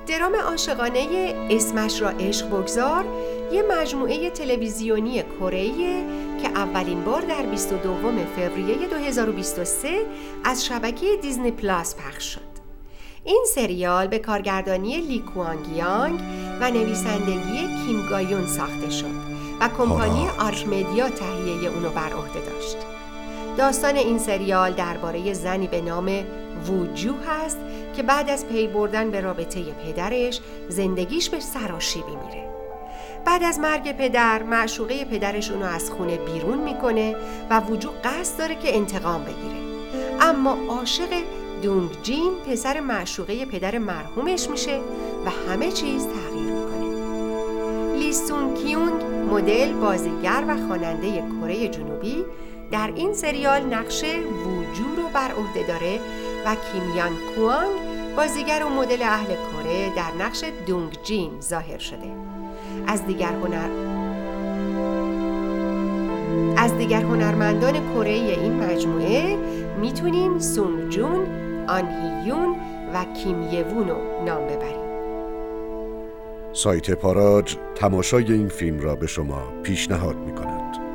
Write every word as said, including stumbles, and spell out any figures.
درام عاشقانه اسمش را عشق بگذار یه مجموعه تلویزیونی کره‌ایه که اولین بار در بیست و دوم فوریه دو هزار و بیست و سه از شبکه دیزنی پلاس پخش شد. این سریال به کارگردانی لی کوانگ یانگ و نویسندگی کیم گایون ساخته شد و کمپانی آرک مدیا تهیه اونو بر عهده داشت. داستان این سریال درباره زنی به نام ووجو هست که بعد از پی بردن به رابطه پدرش زندگیش به سراشیبی میره. بعد از مرگ پدر، معشوقه پدرش اونو از خونه بیرون میکنه و ووجو قصد داره که انتقام بگیره، اما عاشق دونگ جین پسر معشوقه پدر مرحومش میشه و همه چیز تغییر میکنه. لی سون کیونگ مدل، بازیگر و خواننده کره جنوبی در این سریال نقش ووجو رو بر عهده داره و کیم یان کوانگ بازیگر و مدل اهل کره در نقش دونگ جین ظاهر شده. از دیگر هنر از دیگر هنرمندان کره این مجموعه میتونیم سونگ جون، آن هی یون و کیم یه وون رو نام ببریم. سایت پاراج تماشای این فیلم را به شما پیشنهاد می‌کند.